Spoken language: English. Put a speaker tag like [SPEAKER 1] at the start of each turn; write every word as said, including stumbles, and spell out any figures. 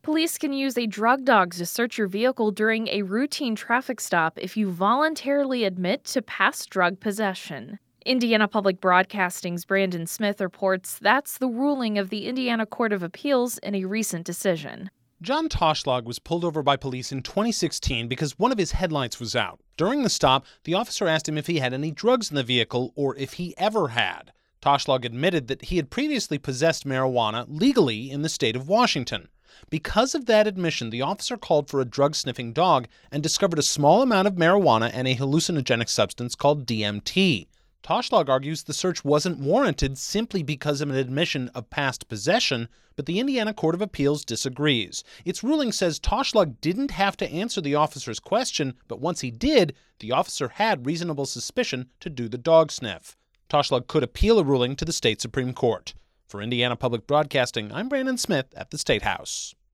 [SPEAKER 1] Police can use a drug dog to search your vehicle during a routine traffic stop if you voluntarily admit to past drug possession. Indiana Public Broadcasting's Brandon Smith reports that's the ruling of the Indiana Court of Appeals in a recent decision.
[SPEAKER 2] John Toshlag was pulled over by police in twenty sixteen because one of his headlights was out. During the stop, the officer asked him if he had any drugs in the vehicle or if he ever had. Toshlag admitted that he had previously possessed marijuana legally in the state of Washington. Because of that admission, the officer called for a drug-sniffing dog and discovered a small amount of marijuana and a hallucinogenic substance called D M T. Toshlag argues the search wasn't warranted simply because of an admission of past possession, but the Indiana Court of Appeals disagrees. Its ruling says Toshlag didn't have to answer the officer's question, but once he did, the officer had reasonable suspicion to do the dog sniff. Toshlag could appeal a ruling to the state Supreme Court. For Indiana Public Broadcasting, I'm Brandon Smith at the State House.